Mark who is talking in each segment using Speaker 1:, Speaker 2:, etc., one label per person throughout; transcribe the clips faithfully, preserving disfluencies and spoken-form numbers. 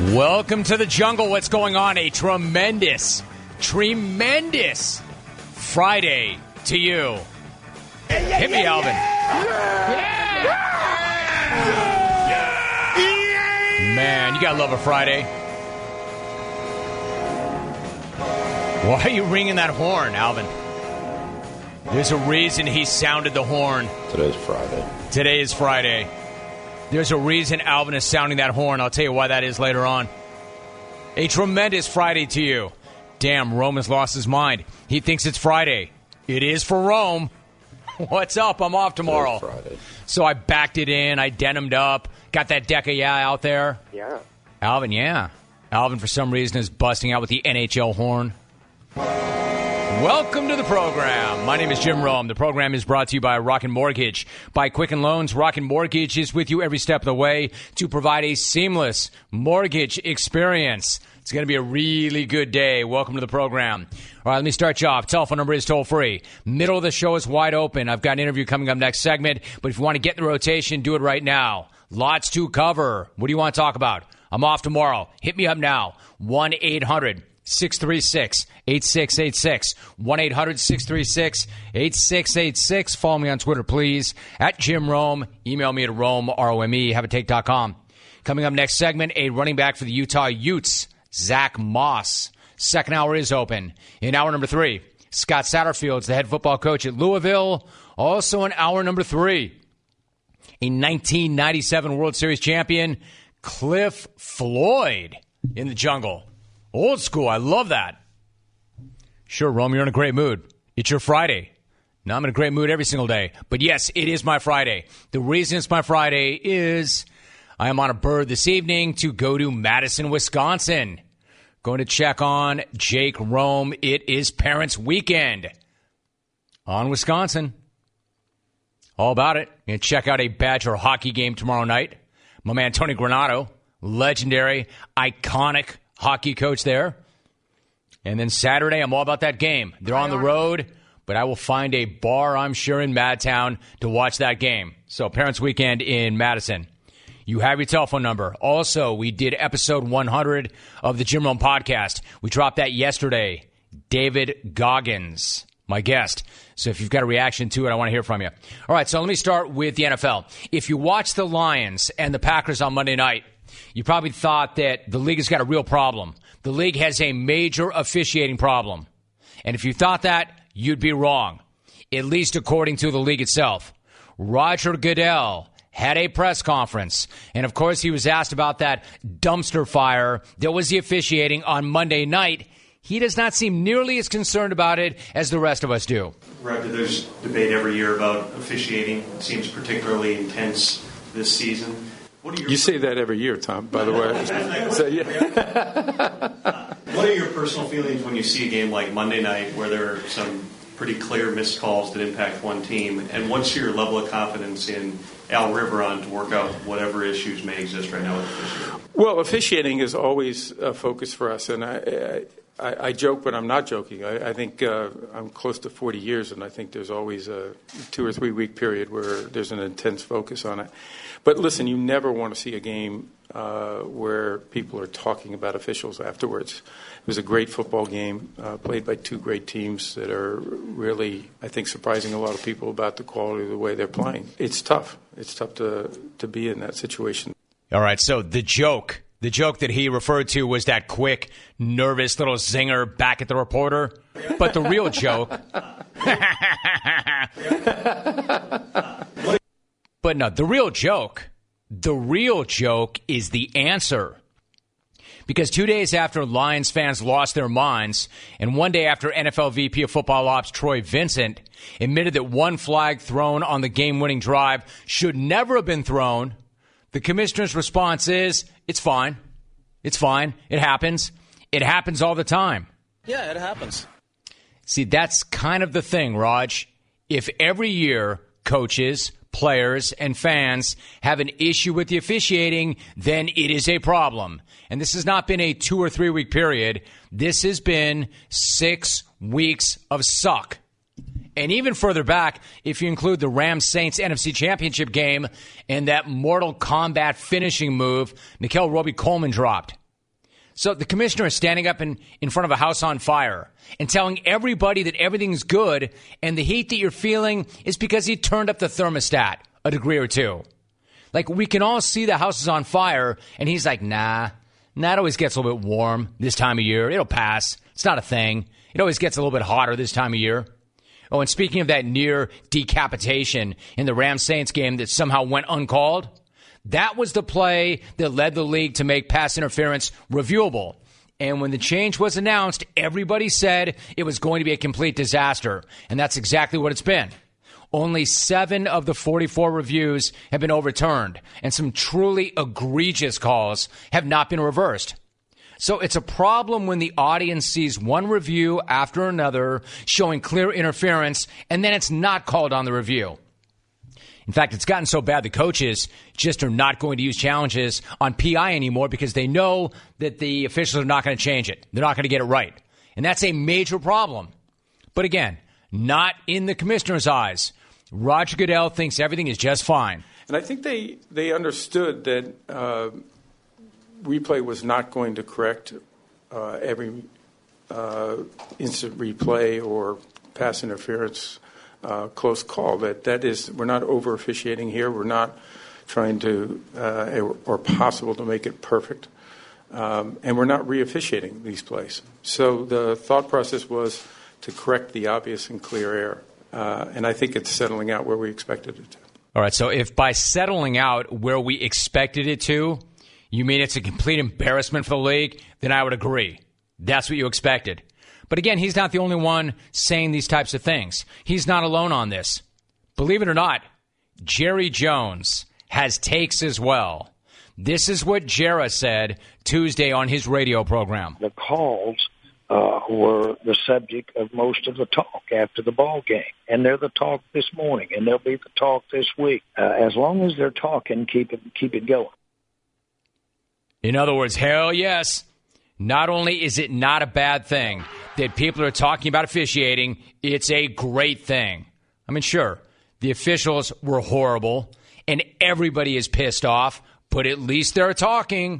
Speaker 1: Welcome to the jungle. What's going on? A tremendous, tremendous Friday to you.
Speaker 2: Yeah, yeah,
Speaker 1: Hit me,
Speaker 2: yeah,
Speaker 1: Alvin.
Speaker 2: Yeah.
Speaker 1: Yeah. Man, you gotta love a Friday. Why are you ringing that horn, Alvin? There's a reason he sounded the horn.
Speaker 3: Today's Friday.
Speaker 1: Today is Friday. There's a reason Alvin is sounding that horn. I'll tell you why that is later on. A tremendous Friday to you. Damn, Rome has lost his mind. He thinks it's Friday. It is for Rome. What's up? I'm off tomorrow.
Speaker 3: Today's Friday. So
Speaker 1: I backed it in. I denimed up. Got that deck of yeah out there.
Speaker 4: Yeah.
Speaker 1: Alvin, yeah. Alvin, for some reason, is busting out with the N H L horn. Welcome to the program. My name is Jim Rome. The program is brought to you by Rockin' Mortgage. By Quicken Loans, Rockin' Mortgage is with you every step of the way to provide a seamless mortgage experience. It's going to be a really good day. Welcome to the program. All right, let me start you off. Telephone number is toll-free. Middle of the show is wide open. I've got an interview coming up next segment, but if you want to get in the rotation, do it right now. Lots to cover. What do you want to talk about? I'm off tomorrow. Hit me up now. one eight hundred six three six eight six eight six. one eight hundred six three six eight six eight six. Follow me on Twitter, please. At Jim Rome. Email me at Rome, R O M E, have a take dot com. Coming up next segment, a running back for the Utah Utes, Zach Moss. Second hour is open. In hour number three, Scott Satterfield's the head football coach at Louisville. Also in hour number three, a nineteen ninety-seven World Series champion, Cliff Floyd, in the jungle. Old school. I love that. Sure, Rome, you're in a great mood. It's your Friday. Now, I'm in a great mood every single day. But yes, it is my Friday. The reason it's my Friday is I am on a bird this evening to go to Madison, Wisconsin. Going to check on Jake Rome. It is Parents' Weekend on Wisconsin. All about it. Going to check out a Badger hockey game tomorrow night. My man Tony Granato, legendary, iconic hockey coach there. And then Saturday, I'm all about that game. They're on the road, but I will find a bar, I'm sure, in Madtown to watch that game. So, Parents' Weekend in Madison. You have your telephone number. Also, we did episode one hundred of the Jim Rome podcast. We dropped that yesterday. David Goggins, my guest. So if you've got a reaction to it, I want to hear from you. All right, so let me start with the N F L. If you watch the Lions and the Packers on Monday night, you probably thought that the league has got a real problem. The league has a major officiating problem. And if you thought that, you'd be wrong, at least according to the league itself. Roger Goodell had a press conference, and of course he was asked about that dumpster fire that was the officiating on Monday night. He does not seem nearly as concerned about it as the rest of us do.
Speaker 5: Roger, there's debate every year about officiating. It seems particularly intense this season. What are your
Speaker 6: you say that every year, Tom, by the way. So, yeah.
Speaker 5: What are your personal feelings when you see a game like Monday night where there are some pretty clear missed calls that impact one team? And what's your level of confidence in Al Riveron to work out whatever issues may exist right now with officiating?
Speaker 6: Well, officiating is always a focus for us, and I, I, I joke, but I'm not joking. I, I think uh, I'm close to forty years, and I think there's always a two or three week period where there's an intense focus on it. But listen, you never want to see a game uh, where people are talking about officials afterwards. It was a great football game uh, played by two great teams that are really, I think, surprising a lot of people about the quality of the way they're playing. It's tough. It's tough to to be in that situation.
Speaker 1: All right, so the joke, the joke that he referred to was that quick, nervous little zinger back at the reporter. But the real joke... But no, the real joke, the real joke is the answer. Because two days after Lions fans lost their minds, and one day after N F L V P of Football Ops Troy Vincent admitted that one flag thrown on the game-winning drive should never have been thrown, the commissioner's response is, it's fine. It's fine. It happens. It happens all the time.
Speaker 7: Yeah, it happens.
Speaker 1: See, that's kind of the thing, Raj. If every year coaches, players, and fans have an issue with the officiating, then it is a problem. And this has not been a two or three week period. This has been six weeks of suck. And even further back, if you include the Rams-Saints N F C Championship game and that Mortal Kombat finishing move Nickel Roby Coleman dropped. So the commissioner is standing up in, in front of a house on fire and telling everybody that everything's good and the heat that you're feeling is because he turned up the thermostat a degree or two. Like, we can all see the house is on fire, and he's like, nah, nah, it always gets a little bit warm this time of year. It'll pass. It's not a thing. It always gets a little bit hotter this time of year. Oh, and speaking of that near decapitation in the Rams-Saints game that somehow went uncalled, that was the play that led the league to make pass interference reviewable. And when the change was announced, everybody said it was going to be a complete disaster. And that's exactly what it's been. Only seven of the forty-four reviews have been overturned, and some truly egregious calls have not been reversed. So it's a problem when the audience sees one review after another showing clear interference, and then it's not called on the review. In fact, it's gotten so bad the coaches just are not going to use challenges on P I anymore because they know that the officials are not going to change it. They're not going to get it right. And that's a major problem. But again, not in the commissioner's eyes. Roger Goodell thinks everything is just fine.
Speaker 6: And I think they, they understood that uh, replay was not going to correct uh, every uh, instant replay or pass interference uh, close call. That that is, we're not over officiating here. We're not trying to uh, or possible to make it perfect, um, and we're not re-officiating these plays. So the thought process was to correct the obvious and clear error. Uh, and I think it's settling out where we expected it to.
Speaker 1: All right, so if by settling out where we expected it to, you mean it's a complete embarrassment for the league, then I would agree. That's what you expected. But again, he's not the only one saying these types of things. He's not alone on this. Believe it or not, Jerry Jones has takes as well. This is what Jerry said Tuesday on his radio program.
Speaker 3: The calls Uh, were the subject of most of the talk after the ball game. And they're the talk this morning, and they'll be the talk this week. Uh, as long as they're talking, keep it, keep it going.
Speaker 1: In other words, hell yes. Not only is it not a bad thing that people are talking about officiating, it's a great thing. I mean, sure, the officials were horrible, and everybody is pissed off, but at least they're talking.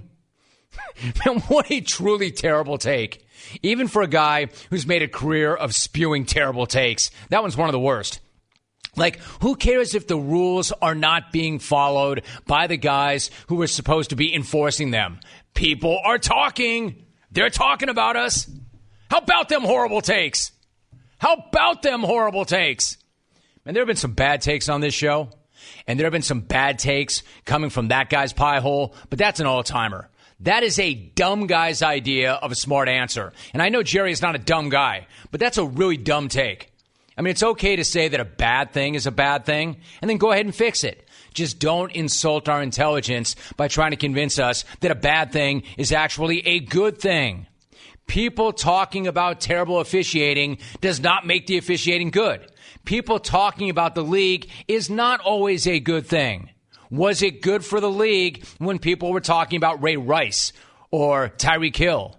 Speaker 1: Man, what a truly terrible take. Even for a guy who's made a career of spewing terrible takes, that one's one of the worst. Like, who cares if the rules are not being followed by the guys who are supposed to be enforcing them? People are talking. They're talking about us. How about them horrible takes? How about them horrible takes? And there have been some bad takes on this show, and there have been some bad takes coming from that guy's pie hole, but that's an all-timer. That is a dumb guy's idea of a smart answer. And I know Jerry is not a dumb guy, but that's a really dumb take. I mean, it's okay to say that a bad thing is a bad thing, and then go ahead and fix it. Just don't insult our intelligence by trying to convince us that a bad thing is actually a good thing. People talking about terrible officiating does not make the officiating good. People talking about the league is not always a good thing. Was it good for the league when people were talking about Ray Rice or Tyreek Hill?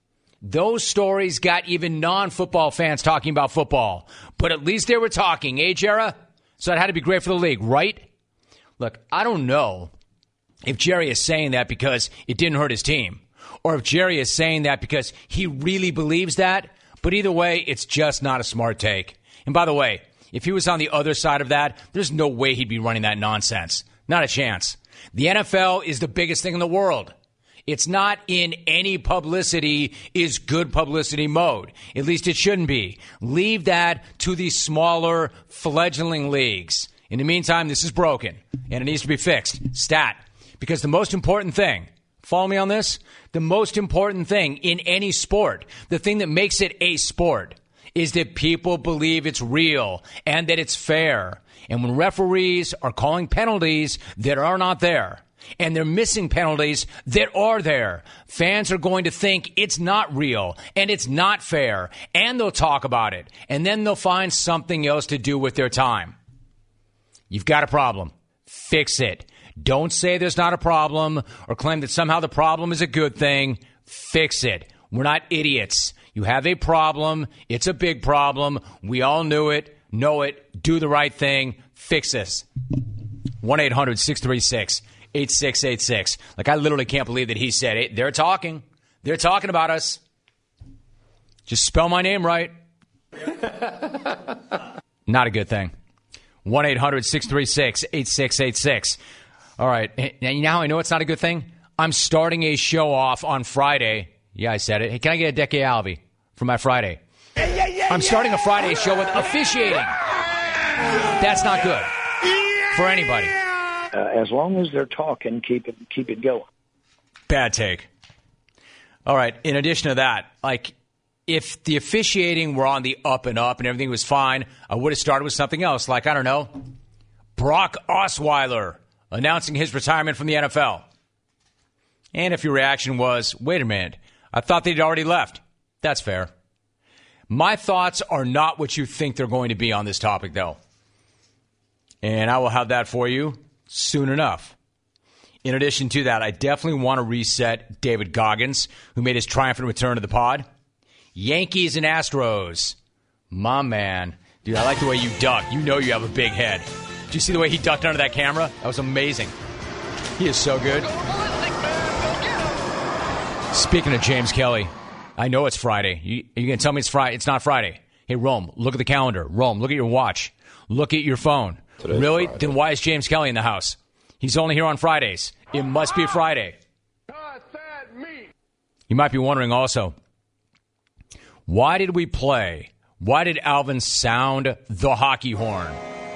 Speaker 1: Those stories got even non-football fans talking about football. But at least they were talking, eh, Jerry? So it had to be great for the league, right? Look, I don't know if Jerry is saying that because it didn't hurt his team, or if Jerry is saying that because he really believes that. But either way, it's just not a smart take. And by the way, if he was on the other side of that, there's no way he'd be running that nonsense. Not a chance. The N F L is the biggest thing in the world. It's not in any publicity is good publicity mode. At least it shouldn't be. Leave that to the smaller, fledgling leagues. In the meantime, this is broken, and it needs to be fixed. Stat. Because the most important thing, follow me on this? The most important thing in any sport, the thing that makes it a sport, is that people believe it's real and that it's fair. And when referees are calling penalties that are not there, and they're missing penalties that are there, fans are going to think it's not real and it's not fair, and they'll talk about it, and then they'll find something else to do with their time. You've got a problem. Fix it. Don't say there's not a problem or claim that somehow the problem is a good thing. Fix it. We're not idiots. You have a problem. It's a big problem. We all knew it. Know it, do the right thing, fix this. one eight hundred six three six eight six eight six. Like, I literally can't believe that he said it. They're talking. They're talking about us. Just spell my name right. Not a good thing. one eight hundred six three six eight six eight six. All right. Now I know it's not a good thing. I'm starting a show off on Friday. Yeah, I said it. Hey, can I get a Decade Alvey for my Friday?
Speaker 2: Yeah, yeah, yeah,
Speaker 1: I'm starting a Friday show with officiating. That's not good for anybody.
Speaker 3: Uh, as long as they're talking, keep it keep it going.
Speaker 1: Bad take. All right. In addition to that, like, if the officiating were on the up and up and everything was fine, I would have started with something else. Like, I don't know, Brock Osweiler announcing his retirement from the N F L. And if your reaction was, wait a minute, I thought they'd already left. That's fair. My thoughts are not what you think they're going to be on this topic, though. And I will have that for you soon enough. In addition to that, I definitely want to reset David Goggins, who made his triumphant return to the pod. Yankees and Astros. My man. Dude, I like the way you duck. You know you have a big head. Did you see the way he ducked under that camera? That was amazing. He is so good. Speaking of James Kelly, I know it's Friday. You, are you going to tell me it's Friday? It's not Friday. Hey, Rome, look at the calendar. Rome, look at your watch. Look at your phone. Today's really? Friday. Then why is James Kelly in the house? He's only here on Fridays. It must be Friday. You might be wondering also, why did we play? Why did Alvin sound the hockey horn?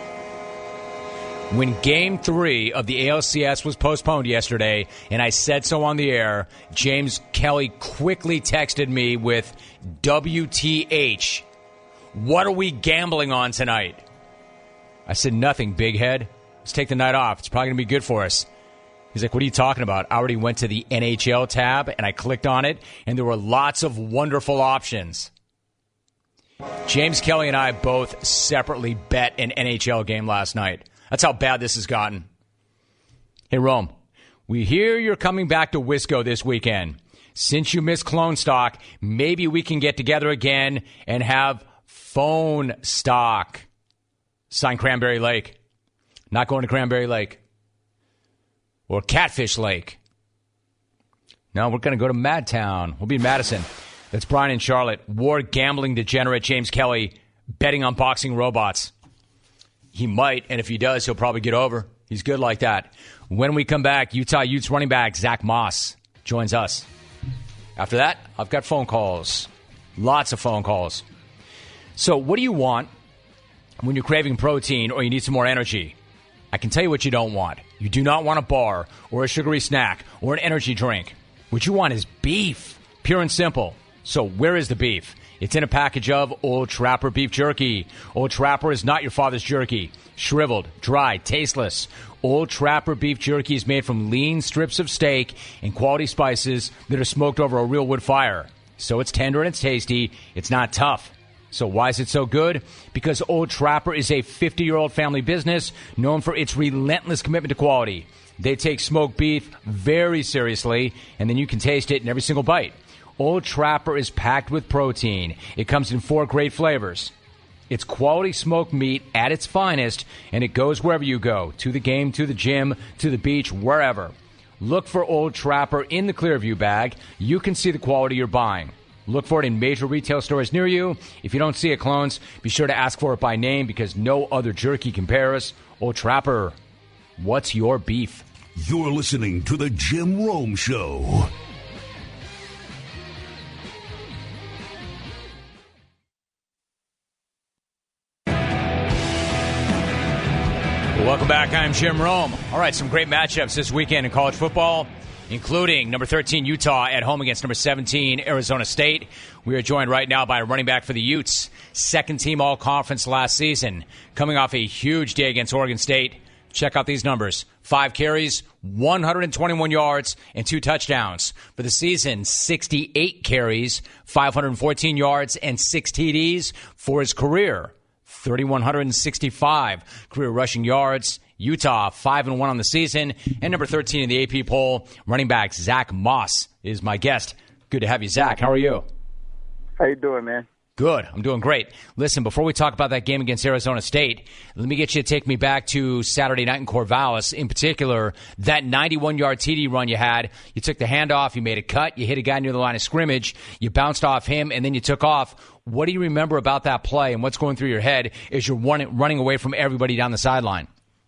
Speaker 1: When Game three of the A L C S was postponed yesterday, and I said so on the air, James Kelly quickly texted me with W T H. What are we gambling on tonight? I said, nothing, big head. Let's take the night off. It's probably going to be good for us. He's like, what are you talking about? I already went to the N H L tab, and I clicked on it, and there were lots of wonderful options. James Kelly and I both separately bet an N H L game last night. That's how bad this has gotten. Hey, Rome, we hear you're coming back to Wisco this weekend. Since you missed Clone Stock, maybe we can get together again and have phone stock. Sign Cranberry Lake. Not going to Cranberry Lake. Or Catfish Lake. No, we're going to go to Madtown. We'll be in Madison. That's Brian in Charlotte. War gambling degenerate James Kelly betting on boxing robots. He might, and if he does, he'll probably get over. He's good like that. When we come back, Utah Utes running back Zach Moss joins us. After that, I've got phone calls. Lots of phone calls. So what do you want when you're craving protein or you need some more energy? I can tell you what you don't want. You do not want a bar or a sugary snack or an energy drink. What you want is beef, pure and simple. So where is the beef? It's in a package of Old Trapper beef jerky. Old Trapper is not your father's jerky. Shriveled, dry, tasteless. Old Trapper beef jerky is made from lean strips of steak and quality spices that are smoked over a real wood fire. So it's tender and it's tasty. It's not tough. So why is it so good? Because Old Trapper is a fifty-year-old family business known for its relentless commitment to quality. They take smoked beef very seriously, and then you can taste it in every single bite. Old Trapper is packed with protein. It comes in four great flavors. It's quality smoked meat at its finest, and it goes wherever you go, to the game, to the gym, to the beach, wherever. Look for Old Trapper in the Clearview bag. You can see the quality you're buying. Look for it in major retail stores near you. If you don't see it, clones, be sure to ask for it by name because no other jerky compares. Old Trapper, what's your beef?
Speaker 4: You're listening to The Jim Rome Show.
Speaker 1: Welcome back. I'm Jim Rome. All right, some great matchups this weekend in college football, including number thirteen Utah at home against number seventeen Arizona State. We are joined right now by a running back for the Utes, second team all-conference last season, coming off a huge day against Oregon State. Check out these numbers. Five carries, one hundred twenty-one yards, and two touchdowns. For the season, sixty-eight carries, five hundred fourteen yards, and six T Ds. For his career, three thousand one hundred sixty-five career rushing yards. Utah, five and one on the season. And number thirteen in the A P poll, running back Zach Moss is my guest. Good to have you, Zach. How are you?
Speaker 7: How you doing, man?
Speaker 1: Good. I'm doing great. Listen, before we talk about that game against Arizona State, let me get you to take me back to Saturday night in Corvallis. In particular, that ninety-one-yard T D run you had. You took the handoff, you made a cut, you hit a guy near the line of scrimmage, you bounced off him, and then you took off. What do you remember about that play, and what's going through your head as you're running, running away from everybody down the sideline?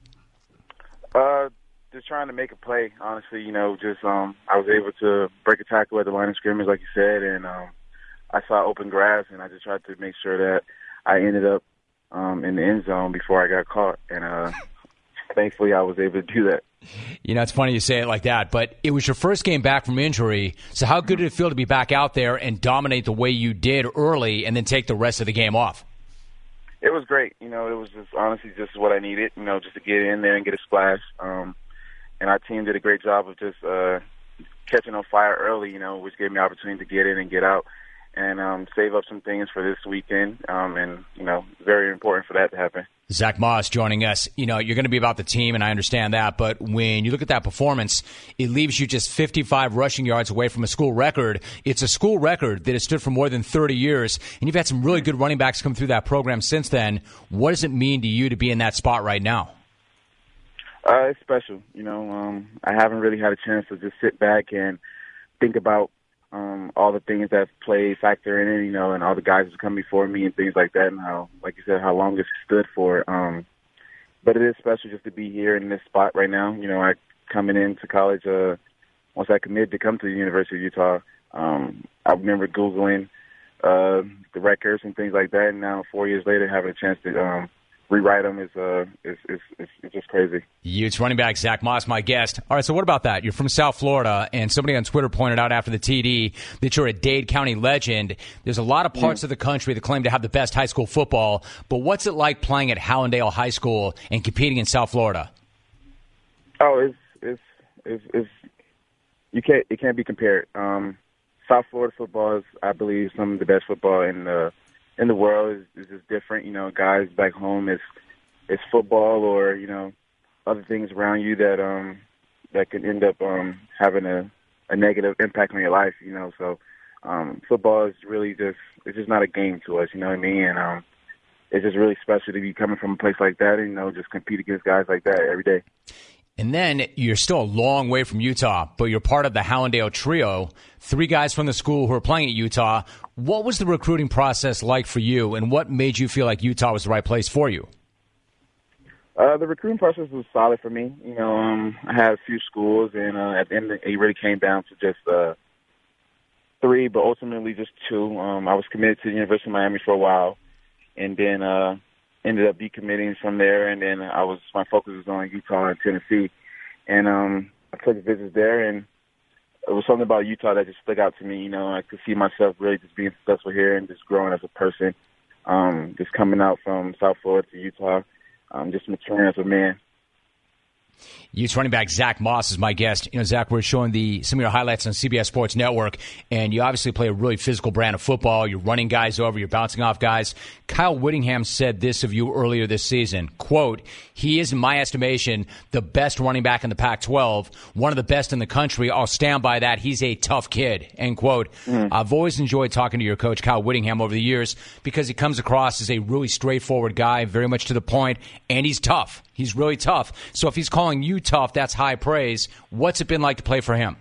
Speaker 7: Uh, just trying to make a play, honestly. You know, just um, I was able to break a tackle at the line of scrimmage, like you said, and um, I saw open grass, and I just tried to make sure that I ended up um, in the end zone before I got caught. And uh, thankfully, I was able to do that.
Speaker 1: You know, it's funny you say it like that, but it was your first game back from injury. So how good did it feel to be back out there and dominate the way you did early and then take the rest of the game off?
Speaker 7: It was great. You know, it was just honestly just what I needed, you know, just to get in there and get a splash. Um, and our team did a great job of just uh, catching on fire early, you know, which gave me opportunity to get in and get out. And um, save up some things for this weekend, um, and, you know, very important for that to happen.
Speaker 1: Zach Moss joining us. You know, you're going to be about the team, and I understand that, but when you look at that performance, it leaves you just fifty-five rushing yards away from a school record. It's a school record that has stood for more than thirty years, and you've had some really good running backs come through that program since then. What does it mean to you to be in that spot right now?
Speaker 7: Uh, it's special. You know, um, I haven't really had a chance to just sit back and think about Um, all the things that play factor in it, you know, and all the guys who come before me and things like that, and how, like you said, how long it's stood for. Um, but it is special just to be here in this spot right now. You know, I coming into college, uh, once I committed to come to the University of Utah, um, I remember Googling uh, the records and things like that, and now four years later having a chance to um, rewrite them is, uh, is, is, is, is just crazy.
Speaker 1: Utes running back Zach Moss, my guest. All right, so what about that? You're from South Florida, and somebody on Twitter pointed out after the T D that you're a Dade County legend. There's a lot of parts mm. of the country that claim to have the best high school football, but what's it like playing at Hallandale High School and competing in South Florida?
Speaker 7: Oh, it's it's it's, it's you can't it can't be compared. Um, South Florida football is, I believe, some of the best football in the in the world. Is, is just different. You know, guys back home is it's football or you know other things around you that um that can end up um having a, a negative impact on your life. You know, so um, football is really just it's just not a game to us. You know what I mean? And um, it's just really special to be coming from a place like that and you know just compete against guys like that every day.
Speaker 1: And then you're still a long way from Utah, but you're part of the Hallandale trio, three guys from the school who are playing at Utah. What was the recruiting process like for you, and what made you feel like Utah was the right place for you?
Speaker 7: Uh, the recruiting process was solid for me. You know, um, I had a few schools, and uh, at the end, it really came down to just uh, three, but ultimately just two. Um, I was committed to the University of Miami for a while, and then uh, ended up decommitting from there, and then I was my focus was on Utah and Tennessee, and um, I took visits there, and it was something about Utah that just stuck out to me. You know, I could see myself really just being successful here and just growing as a person, um, just coming out from South Florida to Utah, um, just maturing as a man.
Speaker 1: Utes running back Zach Moss is my guest. You know, Zach, we're showing the some of your highlights on C B S Sports Network, and you obviously play a really physical brand of football. You're running guys over, you're bouncing off guys. Kyle Whittingham said this of you earlier this season, quote, "He is, in my estimation, the best running back in the Pac twelve, one of the best in the country. I'll stand by that. He's a tough kid," end quote. Mm. I've always enjoyed talking to your coach, Kyle Whittingham, over the years because he comes across as a really straightforward guy, very much to the point, and he's tough. He's really tough. So if he's calling you tough, that's high praise. What's it been like to play for him?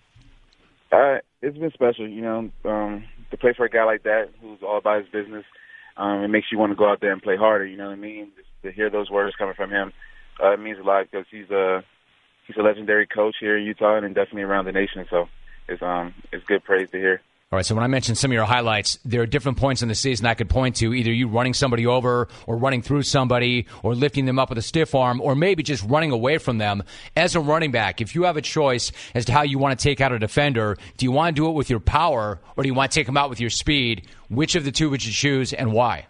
Speaker 7: Uh, it's been special, you know, um, to play for a guy like that who's all about his business. Um, it makes you want to go out there and play harder, you know what I mean? Just to hear those words coming from him, uh, it means a lot because he's a, he's a legendary coach here in Utah and definitely around the nation. So it's, um, it's good praise to hear.
Speaker 1: All right, so when I mentioned some of your highlights, there are different points in the season I could point to, either you running somebody over or running through somebody or lifting them up with a stiff arm or maybe just running away from them. As a running back, if you have a choice as to how you want to take out a defender, do you want to do it with your power or do you want to take them out with your speed? Which of the two would you choose and why?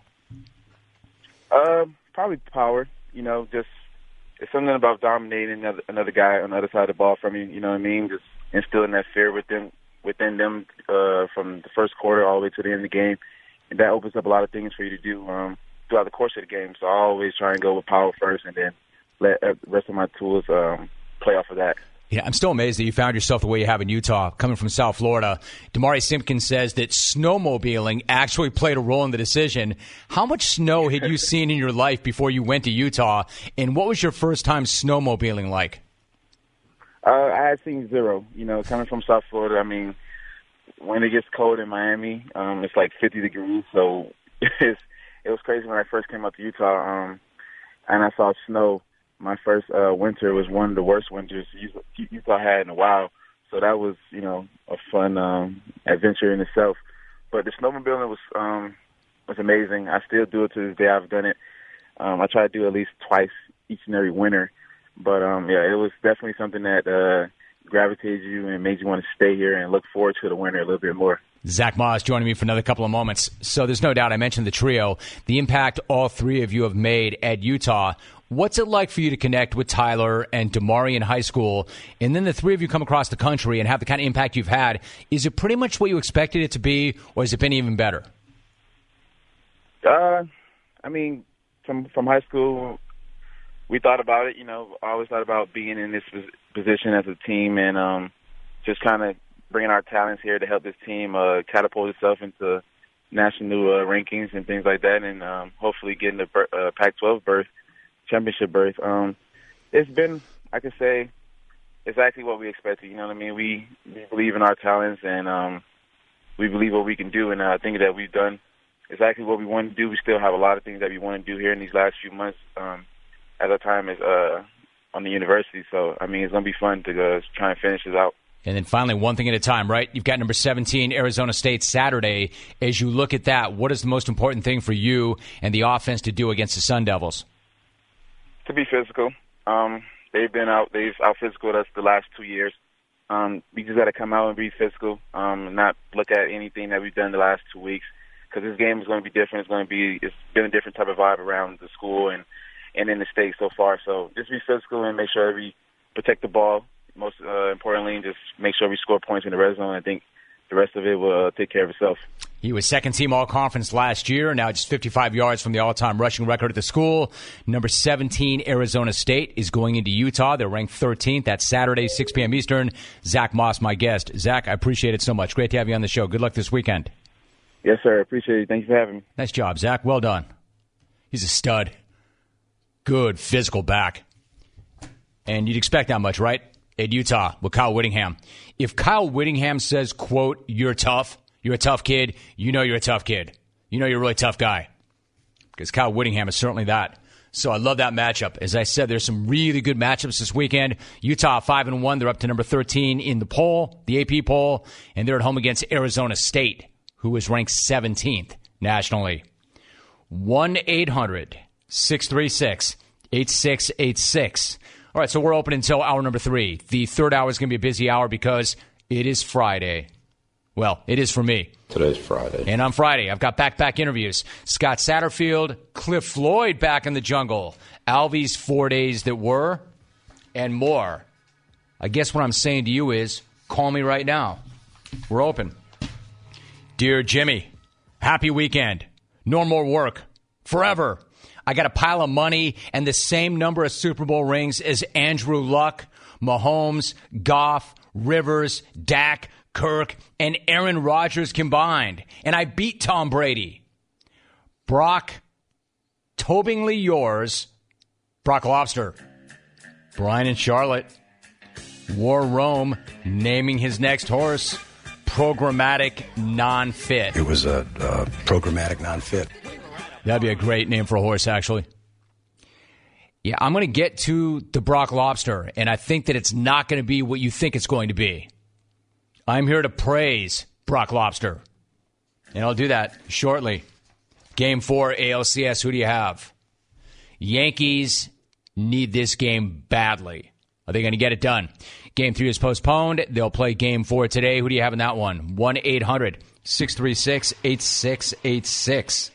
Speaker 7: Uh, probably power. You know, just it's something about dominating another, another guy on the other side of the ball from you, you know what I mean? Just instilling that fear within within them uh, from the first quarter all the way to the end of the game. And that opens up a lot of things for you to do um, throughout the course of the game. So I always try and go with power first and then let the rest of my tools um, play off of that.
Speaker 1: Yeah, I'm still amazed that you found yourself the way you have in Utah, coming from South Florida. Damari Simpkins says that snowmobiling actually played a role in the decision. How much snow had you seen in your life before you went to Utah, and what was your first time snowmobiling like?
Speaker 7: Uh, I had seen zero. You know, coming from South Florida, I mean, when it gets cold in Miami, um, it's like fifty degrees, so it's, it was crazy when I first came out to Utah, um, and I saw snow. My first uh, winter was one of the worst winters Utah had in a while, so that was, you know, a fun um, adventure in itself. But the snowmobiling was um, was amazing. I still do it to this day. I've done it. Um, I try to do it at least twice each and every winter. But, um, yeah, it was definitely something that uh, gravitated you and made you want to stay here and look forward to the winter a little bit more.
Speaker 1: Zach Moss joining me for another couple of moments. So there's no doubt, I mentioned the trio, the impact all three of you have made at Utah. What's it like for you to connect with Tyler and Damari in high school, and then the three of you come across the country and have the kind of impact you've had? Is it pretty much what you expected it to be, or has it been even better?
Speaker 7: Uh, I mean, from from high school, we thought about it. You know, I always thought about being in this position as a team and um, just kind of bringing our talents here to help this team uh, catapult itself into national uh, rankings and things like that, and um, hopefully getting the uh, Pac twelve berth. Championship berth. Um, it's been, I could say, exactly what we expected. You know what I mean? We, we believe in our talents, and um, we believe what we can do. And I think that we've done exactly what we want to do. We still have a lot of things that we want to do here in these last few months um, as our time is uh, on the university. So, I mean, it's going to be fun to uh, try and finish this out.
Speaker 1: And then finally, one thing at a time, right? You've got number seventeen, Arizona State, Saturday. As you look at that, what is the most important thing for you and the offense to do against the Sun Devils?
Speaker 7: To be physical. Um, they've been out, they've out-physicaled us the last two years. Um, we just got to come out and be physical, um, and not look at anything that we've done the last two weeks, because this game is going to be different. It's going to be, it's been a different type of vibe around the school and, and in the state so far. So just be physical and make sure we protect the ball, most uh, importantly, and just make sure we score points in the red zone. I think the rest of it will uh, take care of itself.
Speaker 1: He was second-team all-conference last year, now just fifty-five yards from the all-time rushing record at the school. Number seventeen, Arizona State, is going into Utah. They're ranked thirteenth. That's Saturday, six p.m. Eastern. Zach Moss, my guest. Zach, I appreciate it so much. Great to have you on the show. Good luck this weekend.
Speaker 7: Yes, sir. Appreciate it. Thank you for having me.
Speaker 1: Nice job, Zach. Well done. He's a stud. Good physical back. And you'd expect that much, right? At Utah with Kyle Whittingham. If Kyle Whittingham says, quote, you're tough, you're a tough kid, you know you're a tough kid. You know you're a really tough guy. Because Kyle Whittingham is certainly that. So I love that matchup. As I said, there's some really good matchups this weekend. Utah five and one. They're up to number thirteen in the poll, the A P poll. And they're at home against Arizona State, who is ranked seventeenth nationally. one eight hundred six three six eight six eight six. All right, so we're open until hour number three. The third hour is going to be a busy hour because it is Friday. Well, it is for me.
Speaker 8: Today's Friday.
Speaker 1: And on Friday, I've got back-to-back interviews. Scott Satterfield, Cliff Floyd back in the jungle. Alvy's four days that were, and more. I guess what I'm saying to you is, call me right now. We're open. Dear Jimmy, happy weekend. No more work. Forever. I got a pile of money and the same number of Super Bowl rings as Andrew Luck, Mahomes, Goff, Rivers, Dak, Kirk, and Aaron Rodgers combined. And I beat Tom Brady. Brock, tobingly yours, Brock Lobster. Brian and Charlotte. War Rome, naming his next horse, Programmatic Non-Fit.
Speaker 9: It was a uh, Programmatic Non-Fit.
Speaker 1: That'd be a great name for a horse, actually. Yeah, I'm going to get to the Brock Lobster, and I think that it's not going to be what you think it's going to be. I'm here to praise Brock Lobster, and I'll do that shortly. Game four, A L C S, who do you have? Yankees need this game badly. Are they going to get it done? Game three is postponed. They'll play game four today. Who do you have in that one? one eight hundred six three six eight six eight six.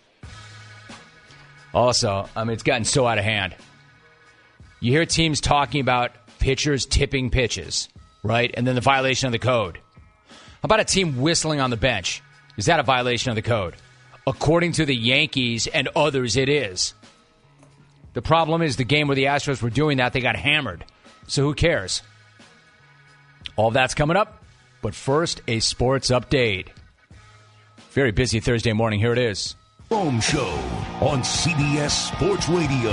Speaker 1: Also, I mean, it's gotten so out of hand. You hear teams talking about pitchers tipping pitches, right? And then the violation of the code. How about a team whistling on the bench? Is that a violation of the code? According to the Yankees and others, it is. The problem is the game where the Astros were doing that, they got hammered. So who cares? All that's coming up. But first, a sports update. Very busy Thursday morning. Here it is.
Speaker 4: Rome Show on C B S Sports Radio.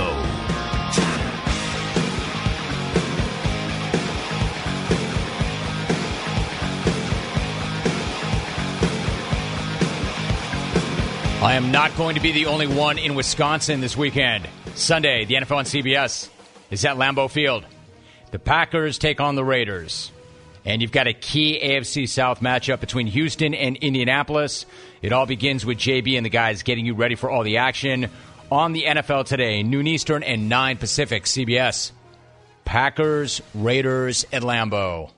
Speaker 1: I am not going to be the only one in Wisconsin this weekend. Sunday, the N F L on C B S is at Lambeau Field. The Packers take on the Raiders. And you've got a key A F C South matchup between Houston and Indianapolis. It all begins with J B and the guys getting you ready for all the action on the N F L today, noon Eastern and nine Pacific, C B S. Packers, Raiders at Lambeau.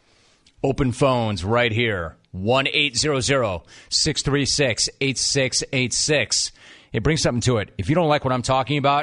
Speaker 1: Open phones right here. one eight hundred, six three six, eight six eight six. It brings something to it. If you don't like what I'm talking about,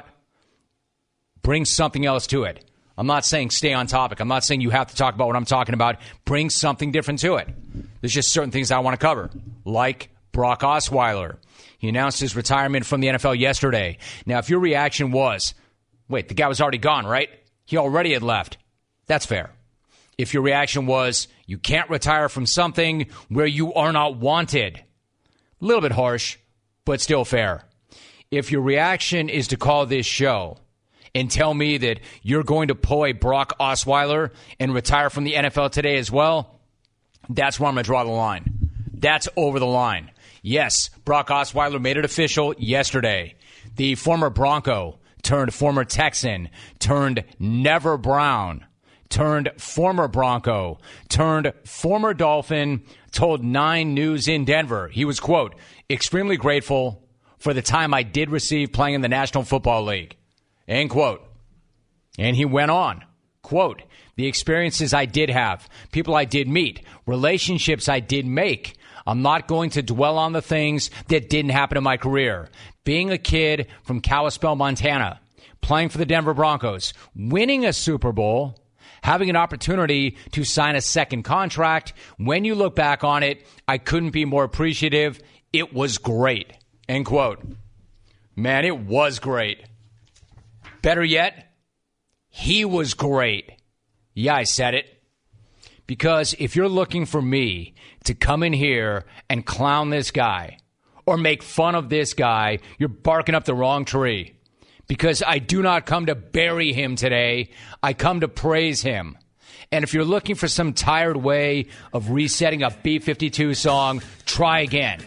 Speaker 1: bring something else to it. I'm not saying stay on topic. I'm not saying you have to talk about what I'm talking about. Bring something different to it. There's just certain things I want to cover, like Brock Osweiler. He announced his retirement from the N F L yesterday. Now, if your reaction was, wait, the guy was already gone, right? He already had left. That's fair. If your reaction was, you can't retire from something where you are not wanted, a little bit harsh, but still fair. If your reaction is to call this show and tell me that you're going to pull a Brock Osweiler and retire from the N F L today as well, that's where I'm going to draw the line. That's over the line. Yes, Brock Osweiler made it official yesterday. The former Bronco turned former Texan turned Never Brown turned former Bronco turned former Dolphin told Nine News in Denver he was, quote, extremely grateful for the time I did receive playing in the National Football League. End quote. And he went on, quote, the experiences I did have, people I did meet, relationships I did make. I'm not going to dwell on the things that didn't happen in my career. Being a kid from Kalispell, Montana, playing for the Denver Broncos, winning a Super Bowl, having an opportunity to sign a second contract. When you look back on it, I couldn't be more appreciative. It was great. End quote. Man, it was great. Better yet, he was great. Yeah, I said it. Because if you're looking for me to come in here and clown this guy or make fun of this guy, you're barking up the wrong tree. Because I do not come to bury him today. I come to praise him. And if you're looking for some tired way of resetting a B fifty-two song, try again.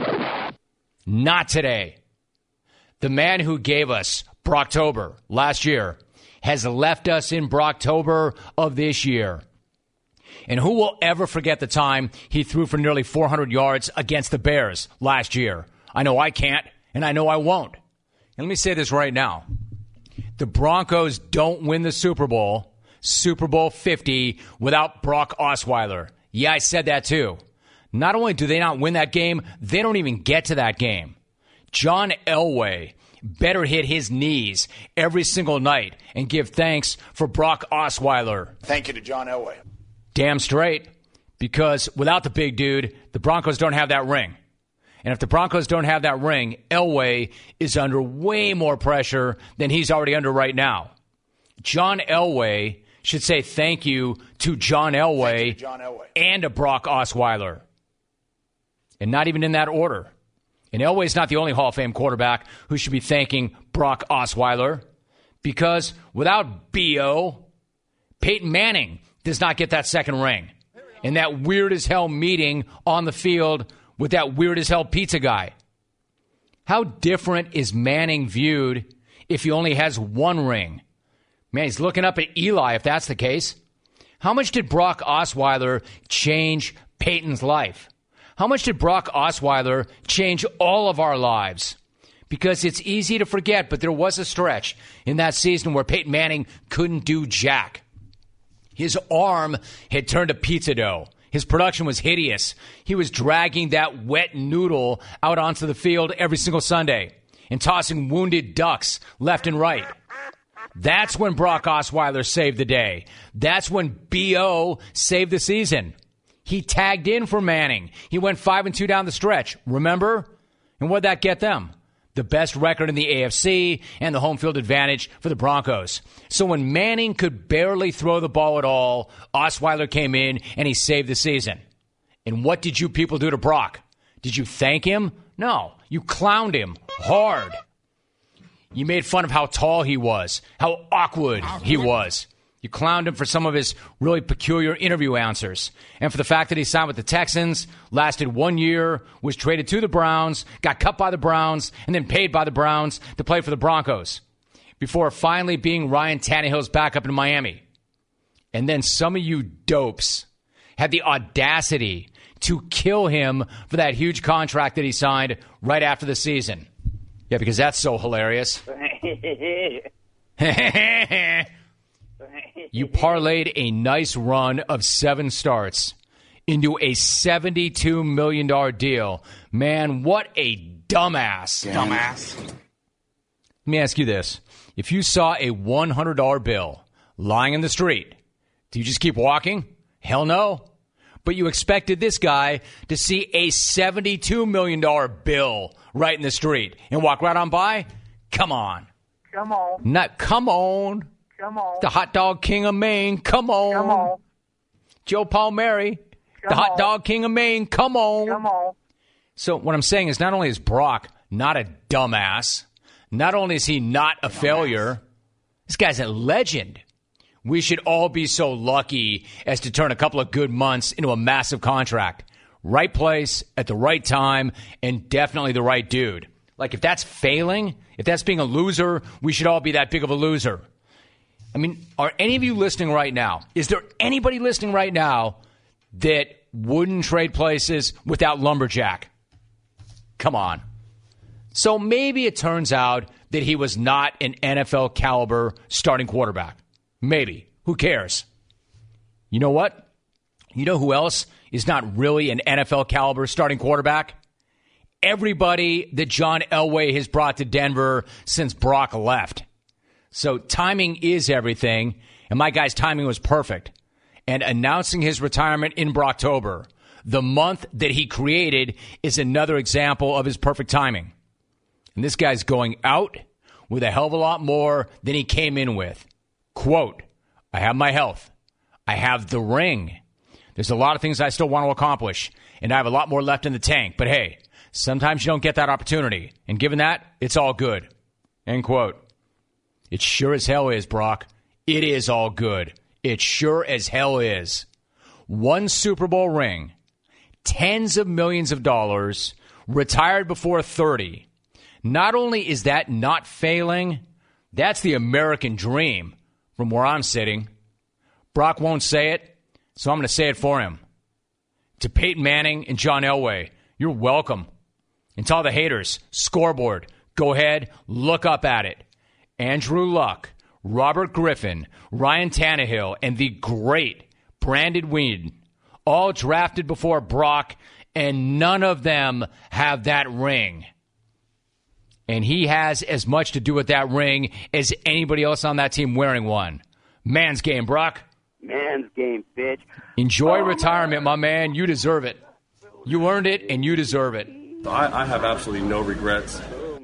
Speaker 1: Not today. The man who gave us Brocktober last year has left us in Brocktober of this year. And who will ever forget the time he threw for nearly four hundred yards against the Bears last year? I know I can't, and I know I won't. And let me say this right now. The Broncos don't win the Super Bowl, Super Bowl fifty, without Brock Osweiler. Yeah, I said that too. Not only do they not win that game, they don't even get to that game. John Elway better hit his knees every single night and give thanks for Brock Osweiler.
Speaker 2: Thank you to John Elway.
Speaker 1: Damn straight. Because without the big dude, the Broncos don't have that ring. And if the Broncos don't have that ring, Elway is under way more pressure than he's already under right now. John Elway should say thank you to John Elway,
Speaker 2: to John Elway.
Speaker 1: And to Brock Osweiler. And not even in that order. And Elway's not the only Hall of Fame quarterback who should be thanking Brock Osweiler. Because without B O, Peyton Manning does not get that second ring. And that weird as hell meeting on the field with that weird as hell pizza guy. How different is Manning viewed if he only has one ring? Man, he's looking up at Eli if that's the case. How much did Brock Osweiler change Peyton's life? How much did Brock Osweiler change all of our lives? Because it's easy to forget, but there was a stretch in that season where Peyton Manning couldn't do jack. His arm had turned to pizza dough. His production was hideous. He was dragging that wet noodle out onto the field every single Sunday and tossing wounded ducks left and right. That's when Brock Osweiler saved the day. That's when B O saved the season. He tagged in for Manning. He went five and two down the stretch. Remember? And what'd that get them? the best record in the A F C, and the home field advantage for the Broncos. So when Manning could barely throw the ball at all, Osweiler came in and he saved the season. And what did you people do to Brock? Did you thank him? No. You clowned him hard. You made fun of how tall he was, how awkward he was. You clowned him for some of his really peculiar interview answers. And for the fact that he signed with the Texans, lasted one year, was traded to the Browns, got cut by the Browns, and then paid by the Browns to play for the Broncos, before finally being Ryan Tannehill's backup in Miami. And then some of you dopes had the audacity to kill him for that huge contract that he signed right after the season. Yeah, because that's so hilarious. You parlayed a nice run of seven starts into a seventy-two million dollars deal. Man, what a dumbass.
Speaker 2: Dumbass.
Speaker 1: Let me ask you this. If you saw a one hundred dollar bill lying in the street, do you just keep walking? Hell no. But you expected this guy to see a seventy-two million dollars bill right in the street and walk right on by? Come on.
Speaker 2: Come on.
Speaker 1: Not come on.
Speaker 2: Come on.
Speaker 1: The hot dog king of Maine. Come on.
Speaker 2: Come on.
Speaker 1: Joe Palmieri.
Speaker 2: Come
Speaker 1: the hot
Speaker 2: on.
Speaker 1: dog king of Maine. Come on.
Speaker 2: Come on.
Speaker 1: So what I'm saying is not only is Brock not a dumbass, not only is he not a failure, this guy's a legend. We should all be so lucky as to turn a couple of good months into a massive contract. Right place at the right time, and definitely the right dude. Like, if that's failing, if that's being a loser, we should all be that big of a loser. I mean, are any of you listening right now? Is there anybody listening right now that wouldn't trade places without Lumberjack? Come on. So maybe it turns out that he was not an N F L caliber starting quarterback. Maybe. Who cares? You know what? You know who else is not really an N F L caliber starting quarterback? Everybody that John Elway has brought to Denver since Brock left. So timing is everything, and my guy's timing was perfect. And announcing his retirement in Brocktober, the month that he created, is another example of his perfect timing. And this guy's going out with a hell of a lot more than he came in with. Quote, I have my health. I have the ring. There's a lot of things I still want to accomplish, and I have a lot more left in the tank. But hey, sometimes you don't get that opportunity. And given that, it's all good. End quote. It sure as hell is, Brock. It is all good. It sure as hell is. One Super Bowl ring, tens of millions of dollars, retired before thirty. Not only is that not failing, that's the American dream from where I'm sitting. Brock won't say it, so I'm going to say it for him. To Peyton Manning and John Elway, you're welcome. And to all the haters, scoreboard, go ahead, look up at it. Andrew Luck, Robert Griffin, Ryan Tannehill, and the great Brandon Weeden, all drafted before Brock, and none of them have that ring. And he has as much to do with that ring as anybody else on that team wearing one. Man's game, Brock.
Speaker 8: Man's game, bitch.
Speaker 1: Enjoy oh, retirement, my man. You deserve it. You earned it, and you deserve it.
Speaker 10: I, I have absolutely no regrets.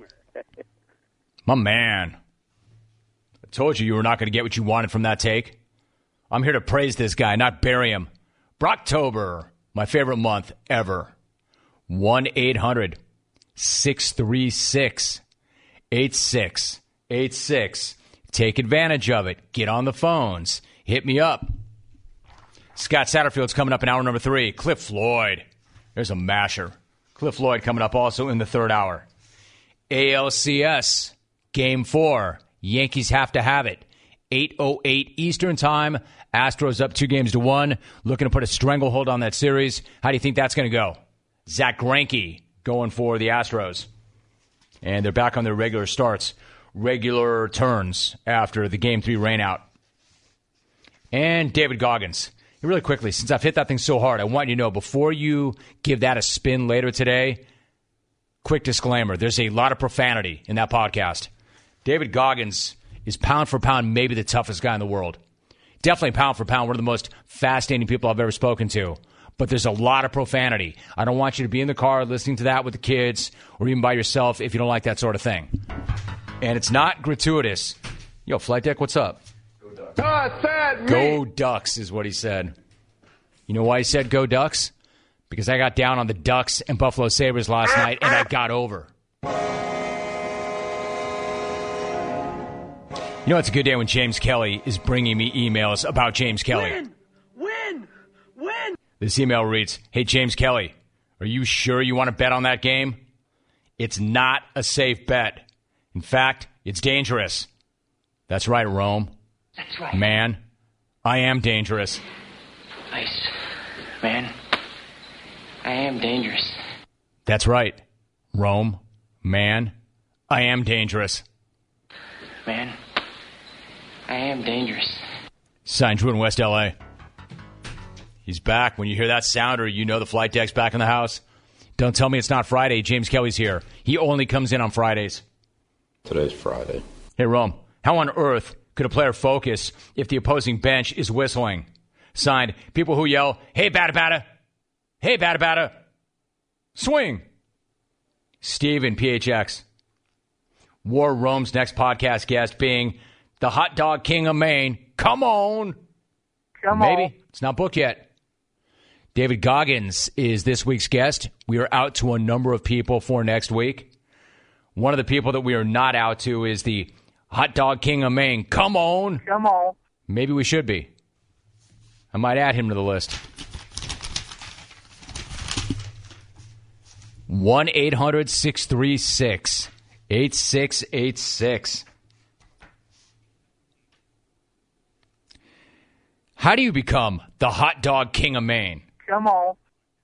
Speaker 1: My man. I told you you were not going to get what you wanted from that take. I'm here to praise this guy, not bury him. Brocktober, my favorite month ever. one eight hundred six three six eight six eight six. Take advantage of it. Get on the phones. Hit me up. Scott Satterfield's coming up in hour number three. Cliff Floyd. There's a masher. Cliff Floyd coming up also in the third hour. A L C S, Game four. Yankees have to have it. eight oh eight Eastern Time. Astros up two games to one. Looking to put a stranglehold on that series. How do you think that's going to go? Zach Greinke going for the Astros. And they're back on their regular starts. Regular turns after the Game three rainout. And David Goggins. Really quickly, since I've hit that thing so hard, I want you to know, before you give that a spin later today, quick disclaimer, there's a lot of profanity in that podcast. David Goggins is pound for pound maybe the toughest guy in the world. Definitely pound for pound, one of the most fascinating people I've ever spoken to. but there's a lot of profanity. I don't want you to be in the car listening to that with the kids or even by yourself if you don't like that sort of thing. And it's not gratuitous. Yo, Flight Deck, what's up?
Speaker 2: God said me.
Speaker 1: Go Ducks is what he said. You know why he said go Ducks? Because I got down on the Ducks and Buffalo Sabres last night, and I got over. You know, it's a good day when James Kelly is bringing me emails about James Kelly.
Speaker 2: Win! Win! Win!
Speaker 1: This email reads, Hey, James Kelly, are you sure you want to bet on that game? It's not a safe bet. In fact, it's dangerous. That's right, Rome.
Speaker 11: That's right.
Speaker 1: Man, I am dangerous.
Speaker 11: Nice. Man, I am dangerous.
Speaker 1: That's right, Rome. Man, I am dangerous.
Speaker 11: Man, I am dangerous.
Speaker 1: Signed, Drew in West L A. He's back. When you hear that sounder, you know the flight deck's back in the house. Don't tell me it's not Friday. James Kelly's here. He only comes in on Fridays.
Speaker 12: Today's Friday.
Speaker 1: Hey, Rome, how on earth could a player focus if the opposing bench is whistling? Signed, people who yell, hey, batta batta. Hey, batta batta. Swing. Steve in P H X. War Rome's next podcast guest being the hot dog king of Maine. Come on.
Speaker 13: Come
Speaker 1: Maybe.
Speaker 13: on.
Speaker 1: It's not booked yet. David Goggins is this week's guest. We are out to a number of people for next week. One of the people that we are not out to is the hot dog king of Maine. Come on.
Speaker 13: Come on.
Speaker 1: Maybe we should be. I might add him to the list. one eight hundred six three six eight six eight six. How do you become the hot dog king of Maine?
Speaker 13: Come on.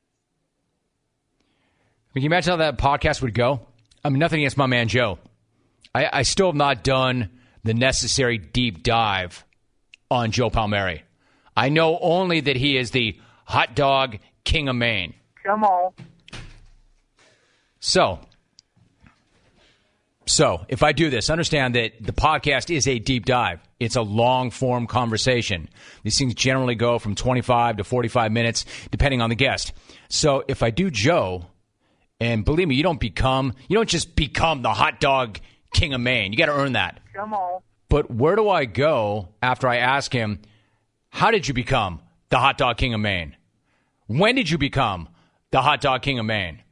Speaker 1: Can you imagine how that podcast would go? I mean, nothing against my man Joe. I, I still have not done the necessary deep dive on Joe Palmieri. I know only that he is the hot dog king of Maine.
Speaker 13: Come on.
Speaker 1: So, so if I do this, understand that the podcast is a deep dive. It's a long-form conversation. These things generally go from twenty-five to forty-five minutes, depending on the guest. So if I do Joe, and believe me, you don't become, you don't just become the hot dog king of Maine. You got to earn that.
Speaker 13: Come on.
Speaker 1: But where do I go after I ask him, how did you become the hot dog king of Maine? When did you become the hot dog king of Maine?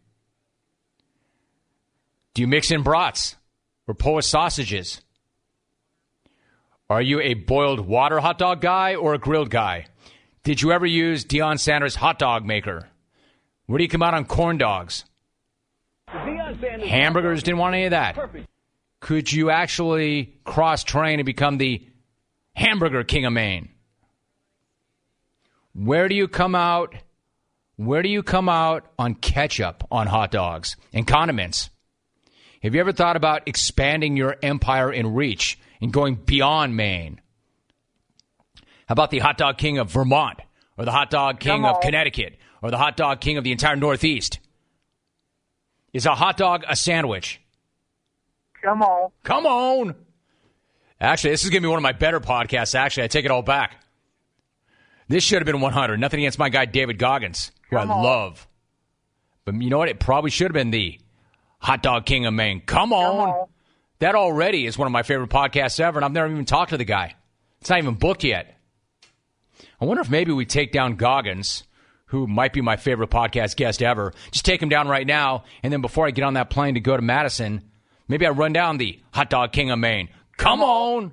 Speaker 1: Do you mix in brats or Polish sausages? Are you a boiled water hot dog guy or a grilled guy? Did you ever use Deion Sanders' hot dog maker? Where do you come out on corn dogs? Hamburgers, didn't want any of that. Could you actually cross-train and become the hamburger king of Maine? Where do you come out? Where do you come out on ketchup on hot dogs and condiments? Have you ever thought about expanding your empire in reach and going beyond Maine? How about the hot dog king of Vermont or the hot dog king of Connecticut or the hot dog king of the entire Northeast? Is a hot dog a sandwich?
Speaker 13: Come on.
Speaker 1: Come on. Actually, this is going to be one of my better podcasts, actually. I take it all back. This should have been one hundred. Nothing against my guy, David Goggins, who
Speaker 13: Come
Speaker 1: I
Speaker 13: on.
Speaker 1: love. But you know what? It probably should have been the hot dog king of Maine. Come on.
Speaker 13: Come on.
Speaker 1: That already is one of my favorite podcasts ever, and I've never even talked to the guy. It's not even booked yet. I wonder if maybe we take down Goggins, who might be my favorite podcast guest ever. Just take him down right now, and then before I get on that plane to go to Madison, maybe I run down the hot dog king of Maine. Come on.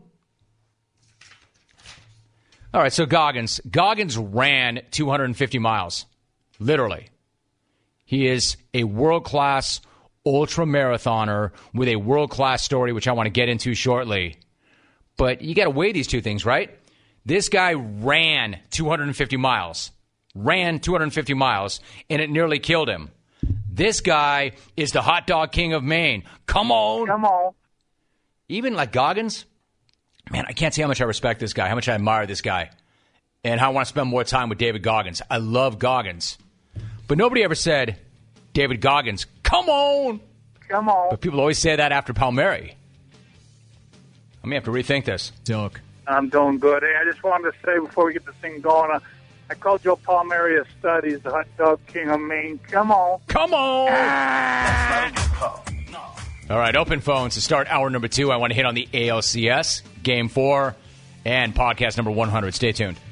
Speaker 1: All right, so Goggins. Goggins ran two hundred fifty miles, literally. He is a world-class ultra-marathoner with a world-class story, which I want to get into shortly. But you got to weigh these two things, right? This guy ran two hundred fifty miles, ran two hundred fifty miles, and it nearly killed him. This guy is the hot dog king of Maine. Come on.
Speaker 13: Come on.
Speaker 1: Even like Goggins, man, I can't say how much I respect this guy, how much I admire this guy, and how I want to spend more time with David Goggins. I love Goggins. But nobody ever said, David Goggins, come on.
Speaker 13: Come on.
Speaker 1: But people always say that after Palmieri. I may have to rethink this.
Speaker 14: Doc.
Speaker 13: I'm doing good. Hey, I just wanted to say before we get this thing going, uh, I called Joe Palmieri a stud. He's the hot dog king of Maine. Come on.
Speaker 1: Come on. All right, open phones to start hour number two. I want to hit on the A L C S, Game four, and podcast number one hundred. Stay tuned.